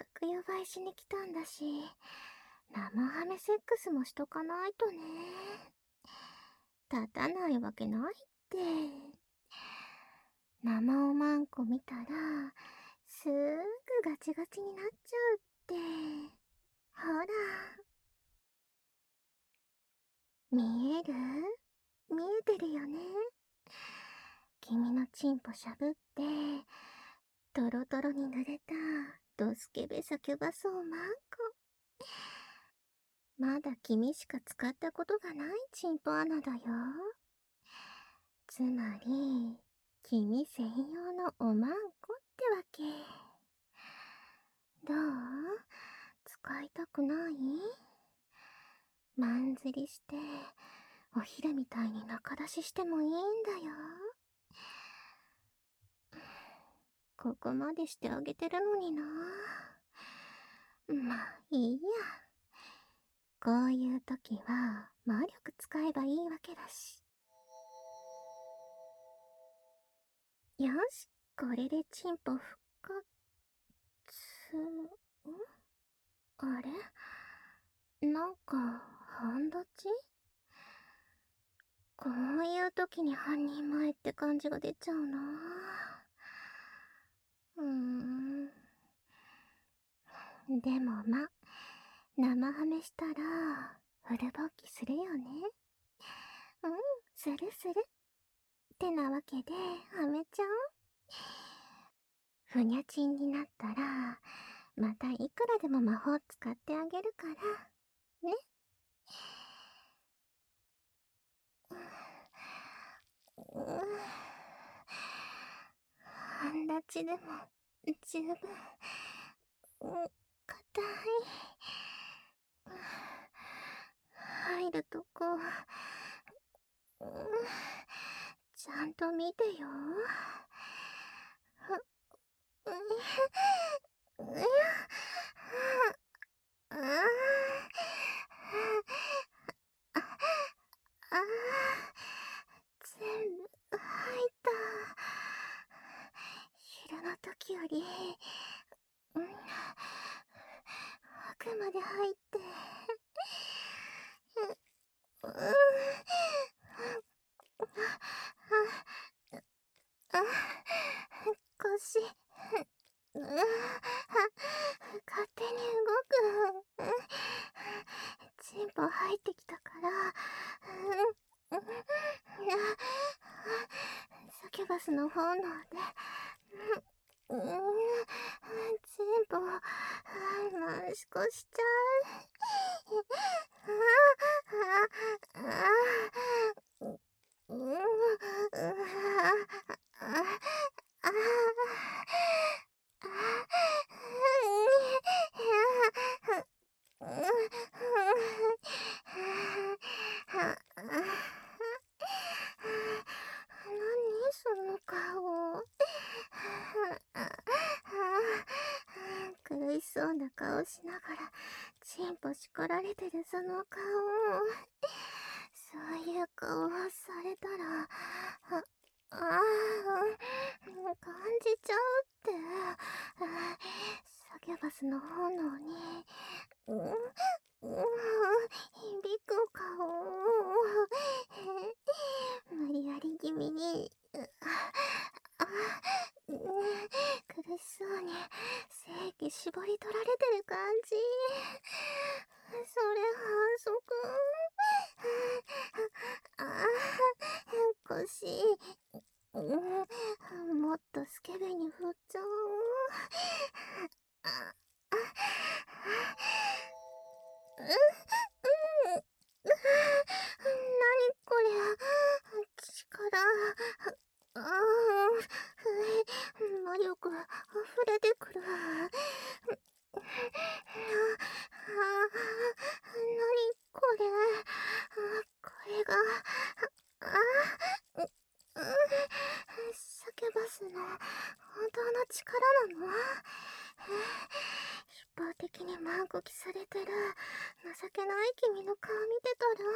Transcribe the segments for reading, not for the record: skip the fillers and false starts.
かく呼ばいしに来たんだし、生ハメセックスもしとかないとね。立たないわけないって。生おまんこ見たら、すーぐガチガチになっちゃうって。ほら。見える？見えてるよね。君のチンポしゃぶって、トロトロに濡れたドスケベサキュバソーマンコ。まだ君しか使ったことがないチンポ穴だよ。つまり、君専用のおまんこってわけ。どう？使いたくない？マン釣りして、お昼みたいに仲出ししてもいいんだよ。ここまでしてあげてるのにな。まあ、いいや。こういう時は、魔力使えばいいわけだし。よし、これでチンポ復活。あれ？なんか、半立ち？こういう時に半人前って感じが出ちゃうな。でも生ハメしたら、フル勃起するよね。するする。ってなわけで、はめちゃおう。ふにゃちんになったら、またいくらでも魔法使ってあげるから、ね。半立ちでも、十分、硬い。入るとこ、ちゃんと見てよ。ああ、全部入った。昼の時より、奥まで入って。腰、勝手に動く。チンポ入ってきたから、サキュバスの本能で、チンポ、回しこしちゃその顔。苦しそうな顔しながら、チンポ叱られてるその顔。そういう顔をされたら、感じちゃうって。サキュバスの本能に、響く顔。無理やり気味に、苦しそうに、精液絞り取られてる感じ。それ反則。腰、もっとスケベに振っちゃおう。何これ、力、魔力溢れてくる。何これ、これが、サキュバスの本当の力なの？一方的に満こきされてる情けない君の顔見てたら、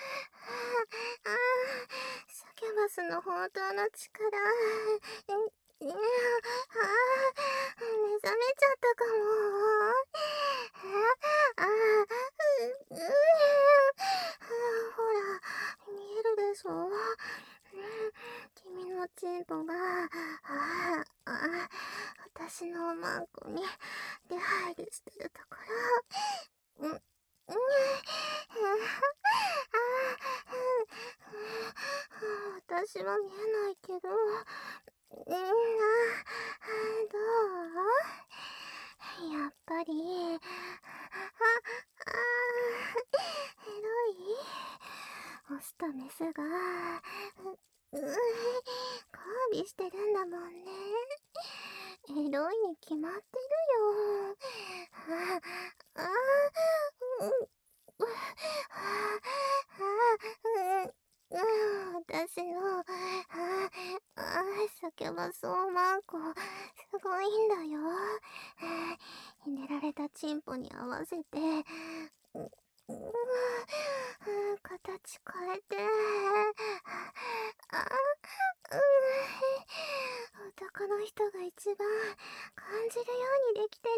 サキュバスの本当の力、目覚めちゃったかも。 が、私のおまんこに出入りしてるところ、私は見えないけど、みんな、どう？やっぱり、エロい？オスとメスが、交尾してるんだもんね。エロいに決まってるよ。私の、叫ばそうマンコ、すごいんだよ。ひねられたチンポに合わせて、形変えて、男の人が一番感じるようにできてる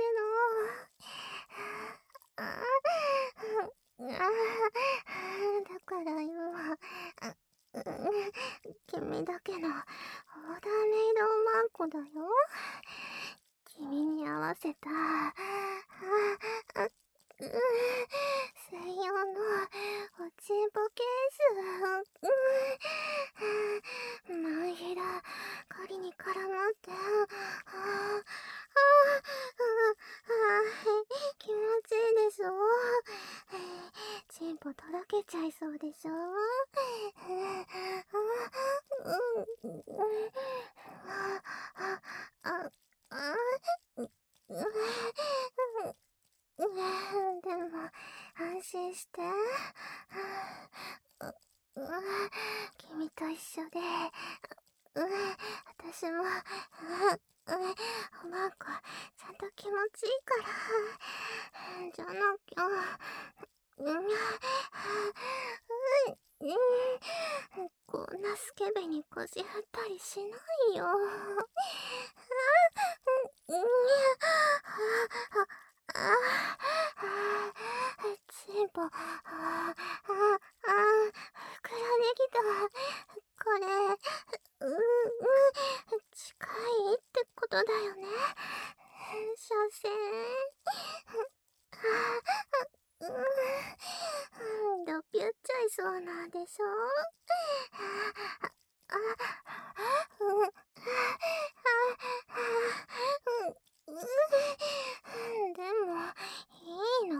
の。だからよ、君だけのオーダーメイドマンコだよ。君に合わせた、専用のおちんぽケース。マンヒラ、狩りに絡まって、気持ちいいでしょ？チンポとろけちゃいそうでしょ？でも、安心して。君と一緒で、私も、おまんこ、ちゃんと気持ちいいから。じゃなきゃ、こんなスケベに腰振ったりしないよ。チンポ、膨らんできた。これ、近いってことだよね。所詮。ドピュっちゃいそうなんでしょ？でも、いいの？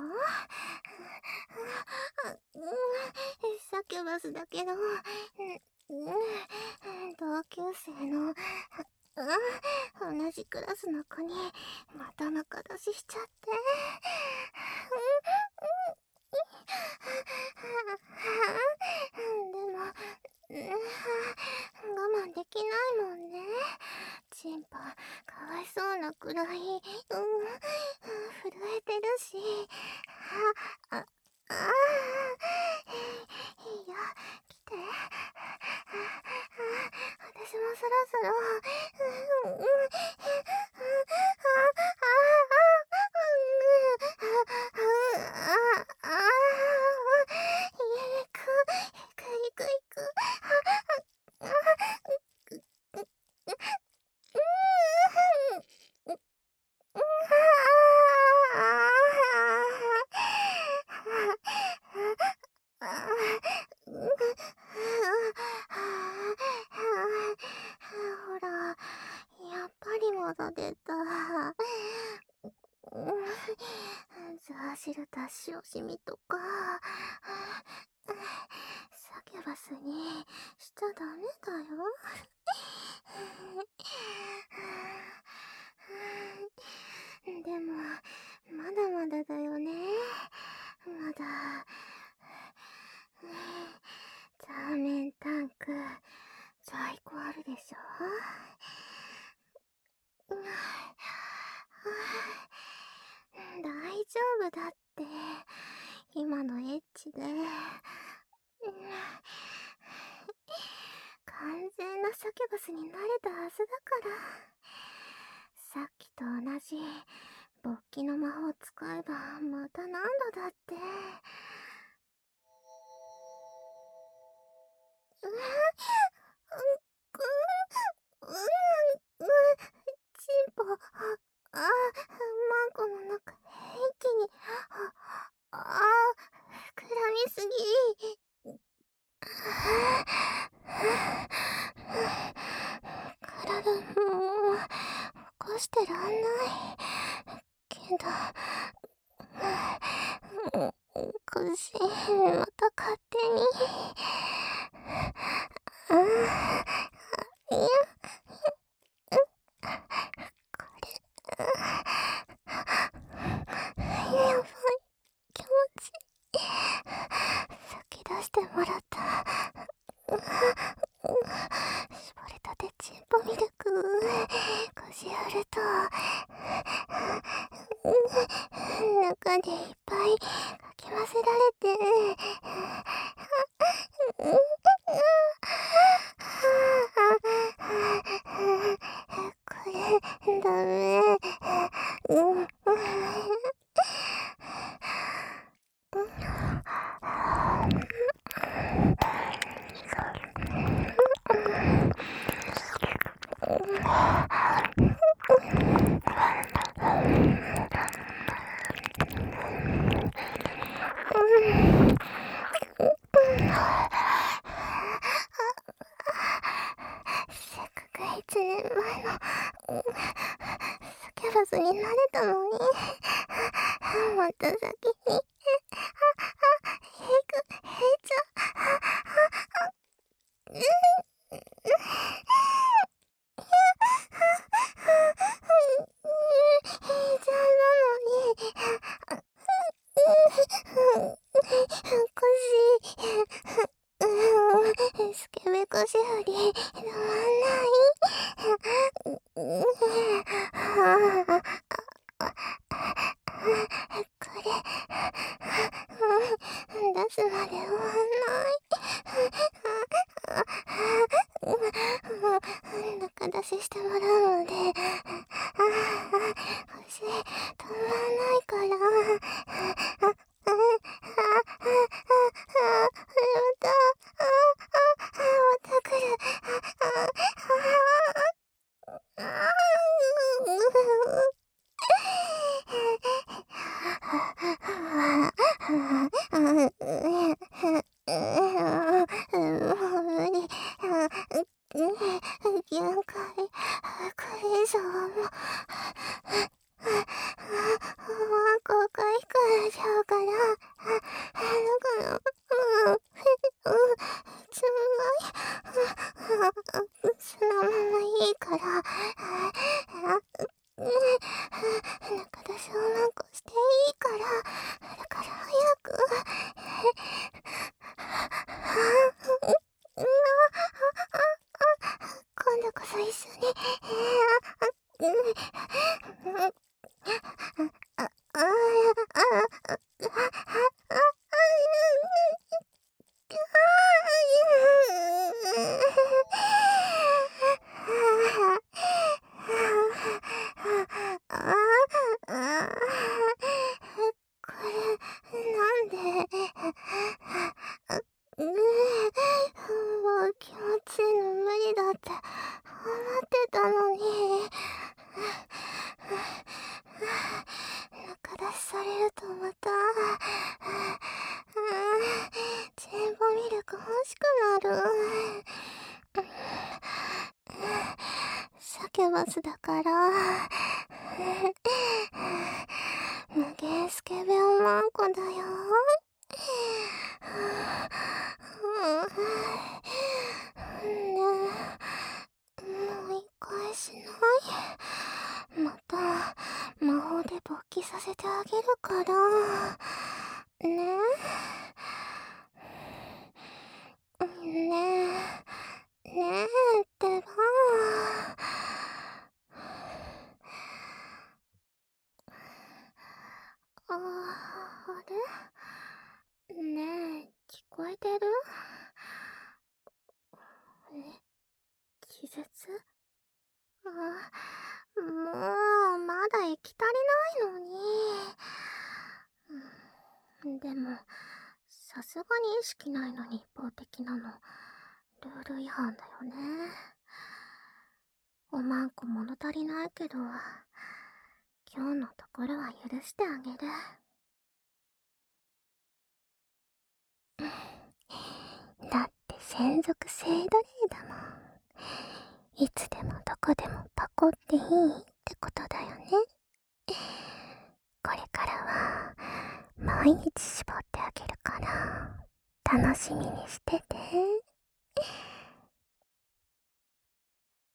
サキュバスだけど、同級生の、同じクラスの子に、また仲出ししちゃって。でも、我慢できないもんね。チンパ、かわいそうなくらい、震えてるし。あ、いや、来て。私もそろそろ、行く。ほら、やっぱりまだ出た。ザーシルタ塩しみとか、サキュバスにしちゃダメだよ。でも、まだまだだよね。まだ。ザーメンタンク、在庫あるでしょ？大丈夫だって。今のエッチで。完全なサキュバスになれたはずだから。さっきと同じ勃起の魔法使えばまた何度だって。 チンポ、マンコの中、一気に、膨らみすぎ。体もう、起こしてらんない。けど、おかしい。また勝手に。いや、これ、やばい。気持ちいい。先出してもらった。絞りたてチンポミルク。こじあると、中でいっぱいかき混ぜられて、これ、ダメ。せっかく1年前のサキャバスになれたのに、また先に、へいちゃん、へいちゃんなのに、おかしい。スケベ腰振り、たまんない。これ、出すまで終わんない。中出ししてもらうので、腰止まんないから。また来る。無理。限界。これ以上はもう、公開からちゃうから、だから、つらい。そのままいいから、中出しを何個していいから、だから早く。今度こそ一緒に。これ、なんで、もう気持ちいいの無理だって思ってたのに。中出しされるとまた、チンポミルク欲しくなる。サキュバスだから、無限スケベおまんこだよ。ねえ、もう一回しない？また魔法で勃起させてあげるからね。ねえ、ねえってば。あれねえ、聞こえてる？気絶？もう、まだ息足りないのに。でも、さすがに意識ないのに一方的なの、ルール違反だよね。 おまんこ物足りないけど、今日のところは許してあげる。だって専属性奴隷だもん。いつでもどこでもパコっていいってことだよね。これからは毎日絞ってあげるから楽しみにしてて。